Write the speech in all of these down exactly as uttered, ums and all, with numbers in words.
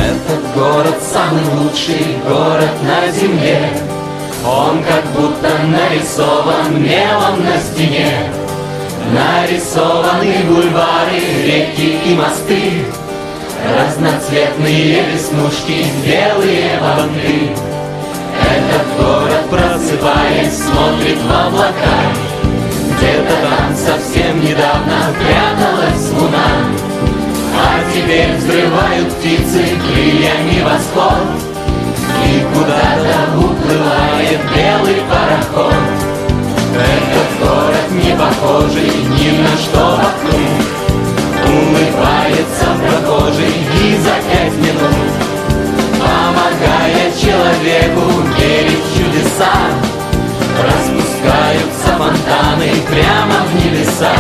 Этот город самый лучший город на земле. Он как будто нарисован мелом на стене. Нарисованы бульвары, реки и мосты, разноцветные веснушки, белые банты. Этот город, просыпаясь, смотрит в облака. Где-то там совсем недавно пряталась луна, а теперь взрывают птицы крыльями восход, и куда-то уплывает белый пароход. Этот город не похожий ни на что вокруг, улыбается прохожий и за пять минут, помогая человеку верить в чудеса, распускаются фонтаны прямо в небеса.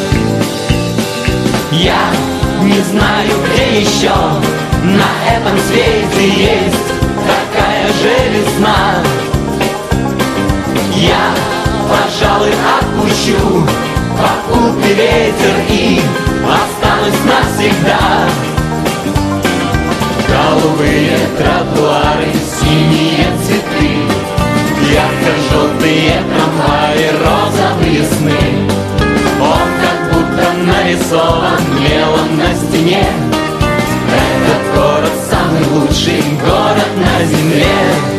Я не знаю, где еще на этом свете есть такая же весна. Я, пожалуй, отпущу попутный ветер и останусь навсегда. Голубые тротуары, синие цветы, ярко-желтые трамваи, розовые сны. Он как будто нарисован мелом на стене. Этот город самый лучший город на земле.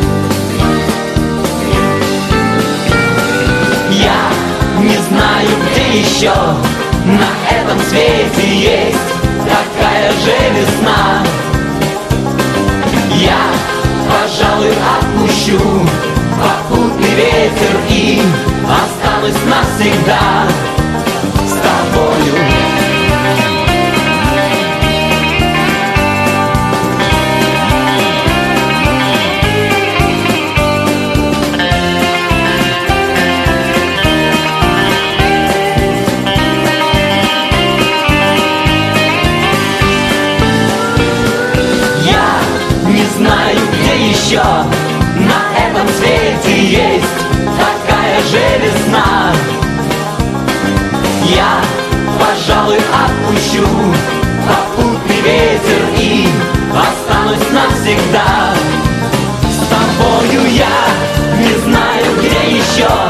Я не знаю, где еще на этом свете есть такая же весна. Я, пожалуй, отпущу попутный ветер и останусь навсегда с тобою. Знаю, где еще на этом свете есть такая же весна. Я, пожалуй, отпущу попутный ветер и останусь навсегда с тобою. Я не знаю, где еще